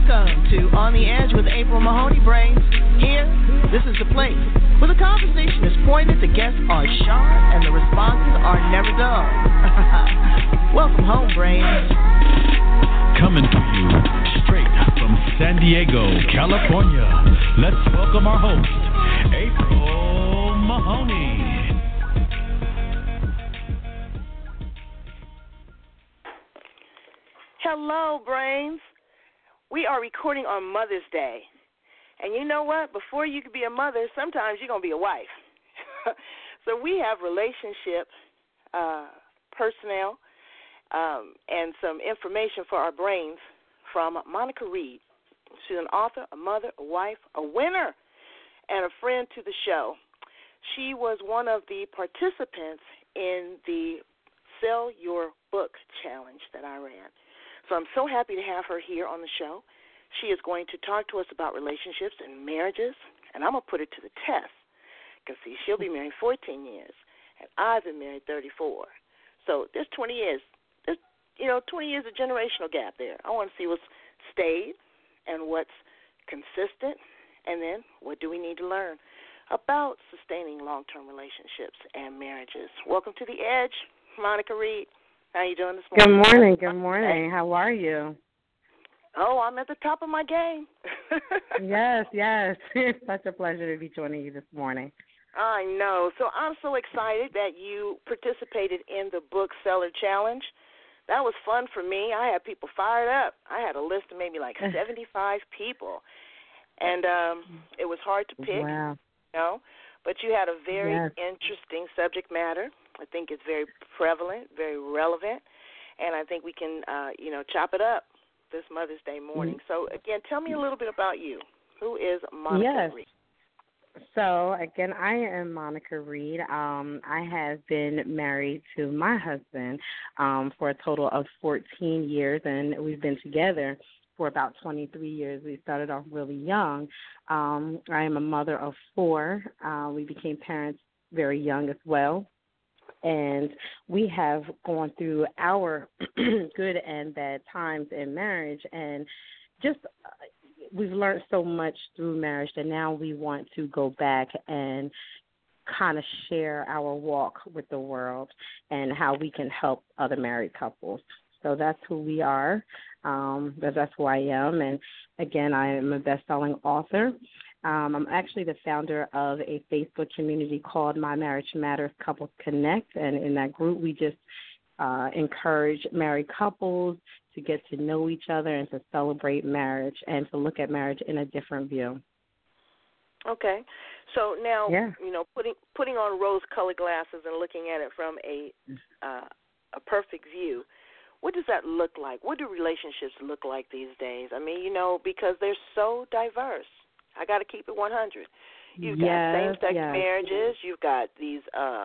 Welcome to On the Edge with April Mahoney Brains. Here, this is the place where the conversation is pointed, the guests are sharp, and the responses are never dull. Welcome home, Brains. Coming to you straight from San Diego, California. Let's welcome our host, April Mahoney. Hello, Brains. We are recording on Mother's Day. And you know what? Before you can be a mother, sometimes you're going to be a wife. So we have relationship personnel and some information for our brains from Monica Reed. She's an author, a mother, a wife, a winner, and a friend to the show. She was one of the participants in the Sell Your Book Challenge that I ran. So I'm so happy to have her here on the show. She is going to talk to us about relationships and marriages, and I'm going to put it to the test because, see, she'll be married 14 years, and I've been married 34. So there's 20 years. There's, 20 years of generational gap there. I want to see what's stayed and what's consistent, and then what do we need to learn about sustaining long-term relationships and marriages. Welcome to The Edge, Monica Reed. How you doing this morning? Good morning. How are you? Oh, I'm at the top of my game. Yes. It's such a pleasure to be joining you this morning. I know. So I'm so excited that you participated in the Book Seller Challenge. That was fun for me. I had people fired up. I had a list of maybe like 75 people, and it was hard to pick, Wow. But you had a very interesting subject matter. I think it's very prevalent, very relevant, and I think we can, chop it up this Mother's Day morning. So, again, tell me a little bit about you. Who is Monica Reed? So, again, I am Monica Reed. I have been married to my husband for a total of 14 years, and we've been together for about 23 years. We started off really young. I am a mother of 4. We became parents very young as well. And we have gone through our good and bad times in marriage, and just we've learned so much through marriage that now we want to go back and kind of share our walk with the world and how we can help other married couples. So that's who we are. That's who I am. And, again, I am a best-selling author. I'm actually the founder of a Facebook community called My Marriage Matters Couples Connect, and in that group we just encourage married couples to get to know each other and to celebrate marriage and to look at marriage in a different view. Okay. So now, putting on rose-colored glasses and looking at it from a perfect view, what does that look like? What do relationships look like these days? I mean, because they're so diverse. I got to keep it 100. You've got same-sex marriages. You've got these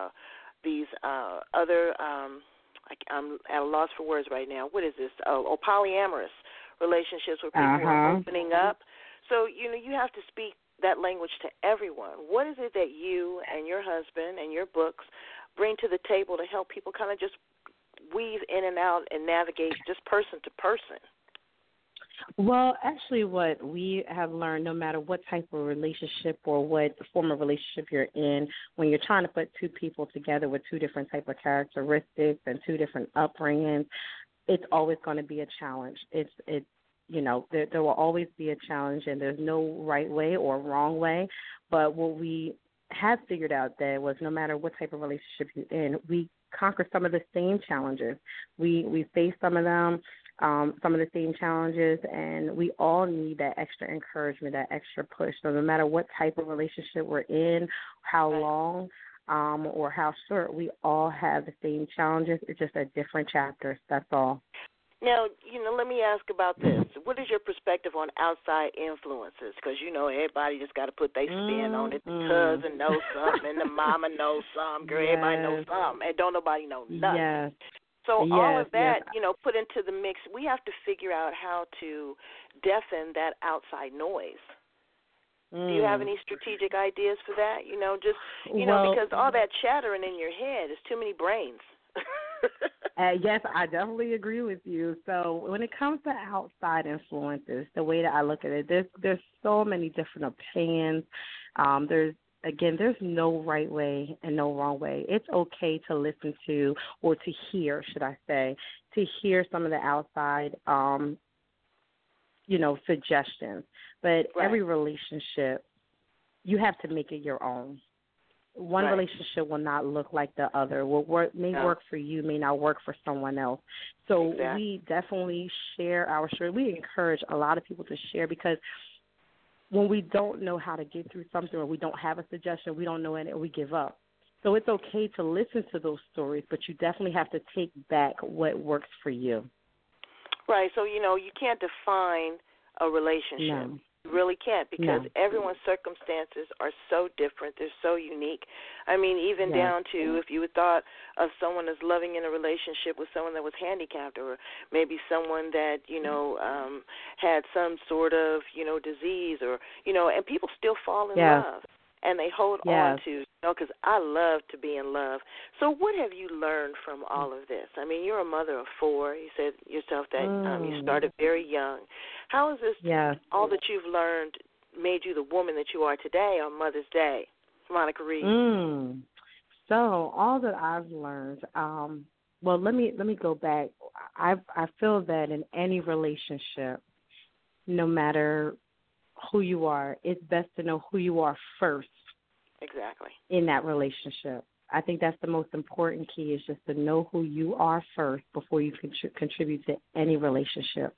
other. I'm at a loss for words right now. What is this? Polyamorous relationships where people are opening up. So you have to speak that language to everyone. What is it that you and your husband and your books bring to the table to help people kind of just weave in and out and navigate just person to person? Well, actually what we have learned, no matter what type of relationship or what form of relationship you're in, when you're trying to put two people together with two different type of characteristics and two different upbringings, it's always going to be a challenge. There will always be a challenge, and there's no right way or wrong way. But what we have figured out that was no matter what type of relationship you're in, we conquer some of the same challenges. We face some of them. Some of the same challenges, and we all need that extra encouragement, that extra push. So no matter what type of relationship we're in, how long or how short, we all have the same challenges. It's just a different chapter. That's all. Now, let me ask about this. What is your perspective on outside influences? Because, everybody just got to put their spin on it. The cousin knows something, and the mama knows something. Girl, everybody knows something, and don't nobody know nothing. Yes. So all of that, put into the mix, we have to figure out how to deafen that outside noise. Do you have any strategic ideas for that? Because all that chattering in your head is too many brains. Yes, I definitely agree with you. So when it comes to outside influences, the way that I look at it, there's so many different opinions. There's no right way and no wrong way. It's okay to listen to or to hear, should I say, to hear some of the outside, suggestions. But every relationship, you have to make it your own. One relationship will not look like the other. What may work for you may not work for someone else. So we definitely share our story. We encourage a lot of people to share, because when we don't know how to get through something, or we don't have a suggestion, we don't know it, and we give up. So it's okay to listen to those stories, but you definitely have to take back what works for you. Right. So, you can't define a relationship. No. You really can't, because everyone's circumstances are so different. They're so unique. I mean, even down to if you thought of someone as loving in a relationship with someone that was handicapped, or maybe someone that, had some sort of, disease, or, and people still fall in love. And they hold on to, because I love to be in love. So what have you learned from all of this? I mean, you're a mother of 4. You said yourself that you started very young. How has this, all that you've learned, made you the woman that you are today on Mother's Day, Monica Reed? So all that I've learned, well, let me go back. I feel that in any relationship, no matter who you are, it's best to know who you are first. Exactly. In that relationship. I think that's the most important key, is just to know who you are first before you contribute to any relationship.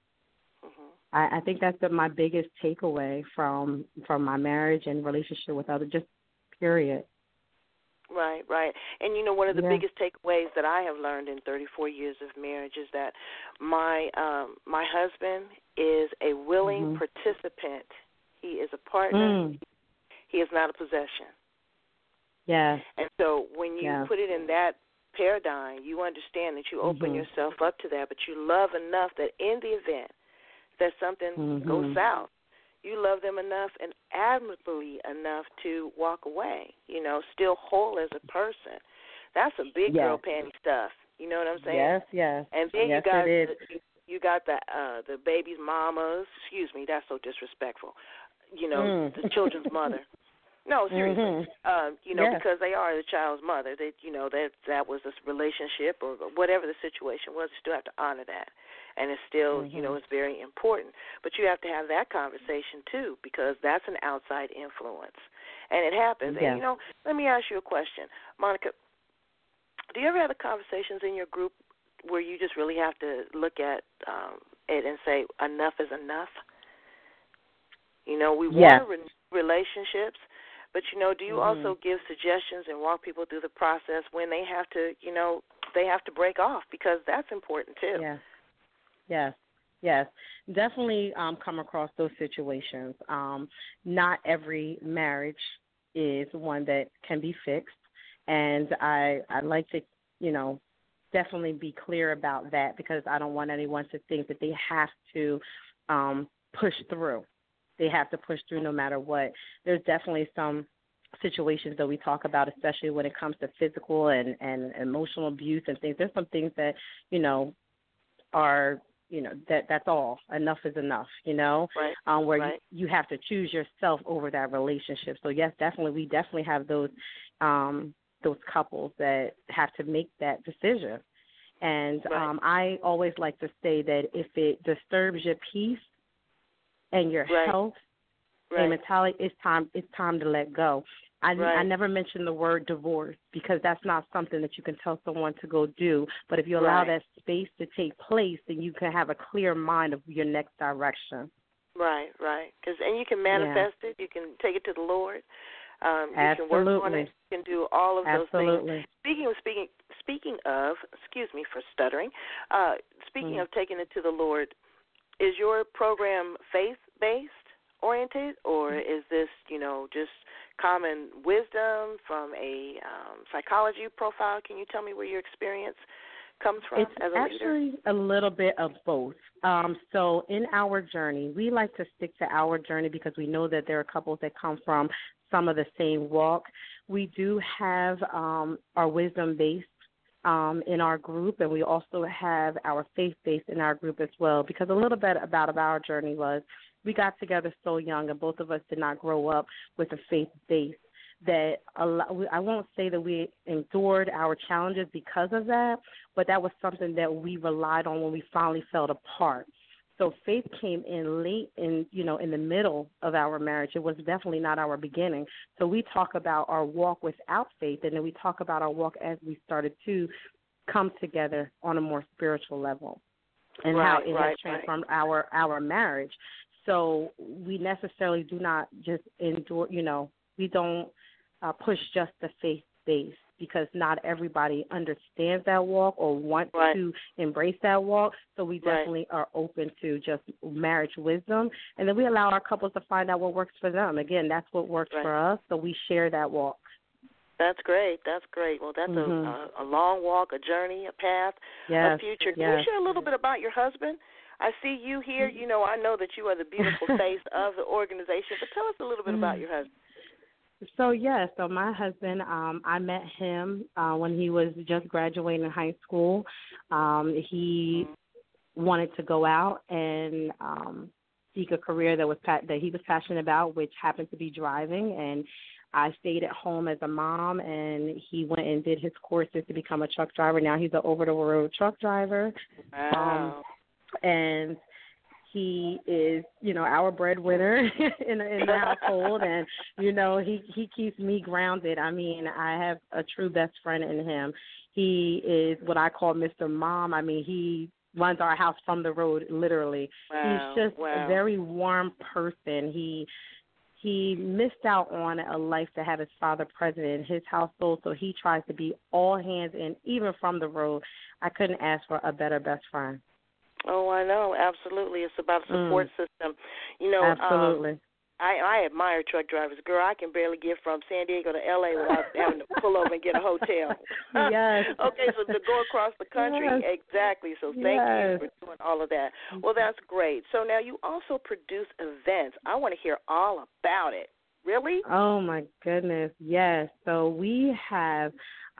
I think that's my biggest takeaway from my marriage and relationship with others, just period. Right. And, one of the biggest takeaways that I have learned in 34 years of marriage is that my husband is a willing participant. He is a partner. He is not a possession. Yeah. And so when you put it in that paradigm, you understand that you open yourself up to that, but you love enough that in the event that something goes south, you love them enough and admirably enough to walk away, still whole as a person. That's some big girl panty stuff. You know what I'm saying? Yes. And then you got the baby's mamas. Excuse me, that's so disrespectful. The children's mother. No, seriously. Because they are the child's mother. That that was a relationship or whatever the situation was. You still have to honor that, and it's still it's very important. But you have to have that conversation too, because that's an outside influence, and it happens. And let me ask you a question, Monica. Do you ever have the conversations in your group where you just really have to look at it and say enough is enough? We want relationships. But, do you also give suggestions and walk people through the process when they have to, they have to break off? Because that's important, too. Yes. Definitely come across those situations. Not every marriage is one that can be fixed. And I like to, definitely be clear about that, because I don't want anyone to think that they have to push through. They have to push through no matter what. There's definitely some situations that we talk about, especially when it comes to physical and emotional abuse and things. There's some things that, are, that's all. Enough is enough, where you have to choose yourself over that relationship. So, yes, definitely, we definitely have those couples that have to make that decision. And I always like to say that if it disturbs your peace and your health and mentality, it's time to let go. I never mention the word divorce, because that's not something that you can tell someone to go do. But if you allow that space to take place, then you can have a clear mind of your next direction. Right. And you can manifest it. You can take it to the Lord. You Absolutely. can work on it. You can do all of those Absolutely. things. Speaking of, excuse me for stuttering, speaking of taking it to the Lord, is your program faith-based oriented, or is this, just common wisdom from a psychology profile? Can you tell me where your experience comes from as a leader? It's actually a little bit of both. So in our journey, we like to stick to our journey because we know that there are couples that come from some of the same walk. We do have our wisdom-based in our group, and we also have our faith-based in our group as well, because a little bit about our journey was we got together so young, and both of us did not grow up with a faith base. That I won't say that we endured our challenges because of that, but that was something that we relied on when we finally fell apart. So faith came in late in the middle of our marriage. It was definitely not our beginning. So we talk about our walk without faith, and then we talk about our walk as we started to come together on a more spiritual level, and how it has transformed our marriage. So we necessarily do not just endure, we don't push just the faith base, because not everybody understands that walk or wants to embrace that walk. So we definitely are open to just marriage wisdom, and then we allow our couples to find out what works for them. Again, that's what works for us, so we share that walk. That's great. That's great. Well, that's a long walk, a journey, a path, a future. Can you share a little bit about your husband? I see you here. I know that you are the beautiful face of the organization, but tell us a little bit about your husband. So my husband, I met him when he was just graduating high school. He wanted to go out and seek a career that he was passionate about, which happened to be driving, and I stayed at home as a mom, and he went and did his courses to become a truck driver. Now he's an over-the-road truck driver. Wow. And he is, our breadwinner in the household, and, he keeps me grounded. I mean, I have a true best friend in him. He is what I call Mr. Mom. I mean, he runs our house from the road, literally. Wow. He's just a very warm person. He missed out on a life to have his father president in his household, so he tries to be all hands in, even from the road. I couldn't ask for a better best friend. Oh, I know. Absolutely. It's about a support system. Absolutely. I admire truck drivers. Girl, I can barely get from San Diego to L.A. without having to pull over and get a hotel. Yes. Okay, so to go across the country, exactly. So thank you for doing all of that. Well, that's great. So now you also produce events. I want to hear all about it. Really? Oh, my goodness, yes. So we have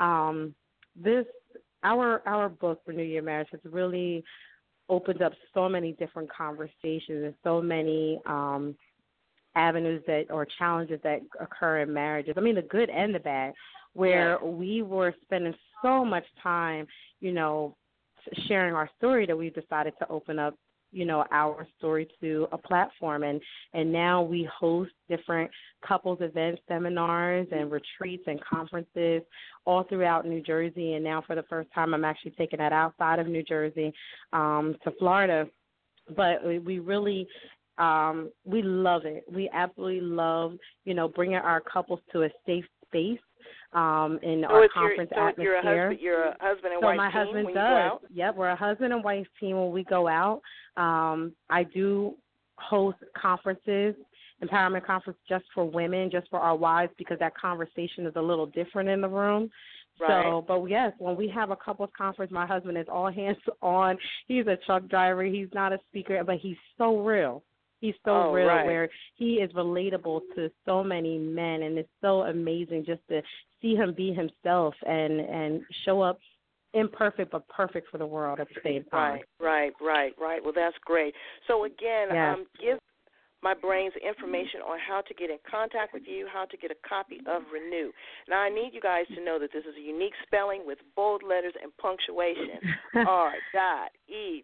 our book, Renew Your Marriage, has really opened up so many different conversations and so many avenues or challenges that occur in marriages. I mean, the good and the bad, where we were spending so much time, sharing our story, that we decided to open up, our story to a platform. And now we host different couples events, seminars, and retreats and conferences all throughout New Jersey. And now for the first time, I'm actually taking that outside of New Jersey to Florida. But we really we love it. We absolutely love, bringing our couples to a safe space in our conference atmosphere. You're a husband and so wife my team husband when does. you go out? Yep, we're a husband and wife team when we go out. I do host conferences, empowerment conference just for women, just for our wives, because that conversation is a little different in the room. Right. So, but yes, when we have a couples conference, my husband is all hands on. He's a truck driver. He's not a speaker, but he's so real. He's so real, where he is relatable to so many men, and it's so amazing just to see him be himself and show up imperfect but perfect for the world at the same time. Right. Well, that's great. So, again, give my brains information on how to get in contact with you, how to get a copy of Renew. Now, I need you guys to know that this is a unique spelling with bold letters and punctuation. R.E.N.E.W.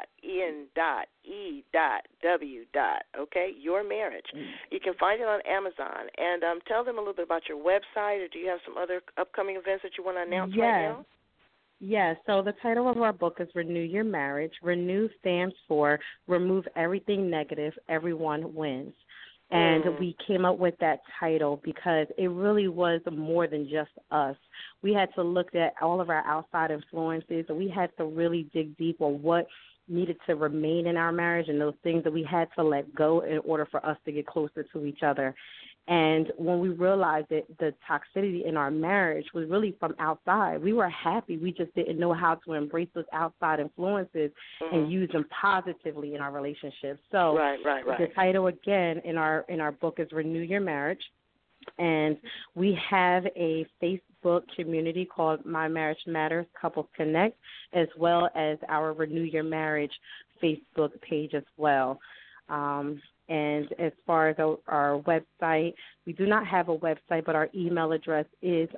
Okay, Your Marriage. You can find it on Amazon. And tell them a little bit about your website, or do you have some other upcoming events that you want to announce right now? Yes, so the title of our book is Renew Your Marriage. Renew stands for Remove Everything Negative, Everyone Wins. And we came up with that title because it really was more than just us. We had to look at all of our outside influences, and we had to really dig deep on what needed to remain in our marriage and those things that we had to let go in order for us to get closer to each other. And when we realized that the toxicity in our marriage was really from outside, we were happy. We just didn't know how to embrace those outside influences and use them positively in our relationship. So the title, again, in our book is Renew Your Marriage. And we have a Facebook community called My Marriage Matters Couples Connect, as well as our Renew Your Marriage Facebook page as well. And as far as our website, we do not have a website, but our email address is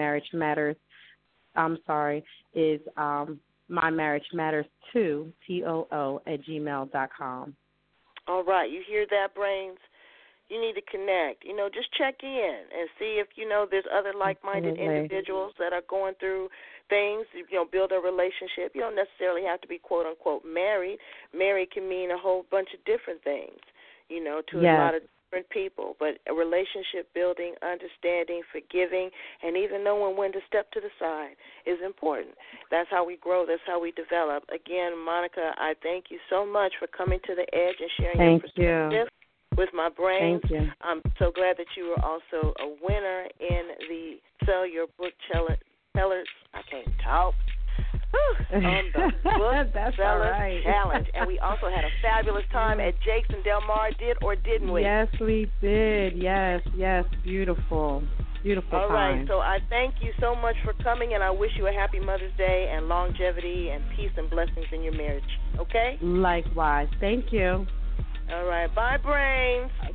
mymarriagematters2, TOO, @gmail.com. All right. You hear that, Brains? You need to connect. Just check in and see if, there's other like-minded individuals that are going through things, build a relationship. You don't necessarily have to be, quote-unquote, married. Married can mean a whole bunch of different things, to a lot of different people. But a relationship building, understanding, forgiving, and even knowing when to step to the side is important. That's how we grow. That's how we develop. Again, Monica, I thank you so much for coming to the edge and sharing your perspective with my brains. Thank you. I'm so glad that you were also a winner in the Sell Your Book Sellers. I can't talk. On the Book Sellers Challenge. And we also had a fabulous time at Jake's in Del Mar, did or didn't we? Yes, we did. Yes. Beautiful time. All right, so I thank you so much for coming, and I wish you a happy Mother's Day and longevity and peace and blessings in your marriage, okay? Likewise. Thank you. All right, bye, Brains.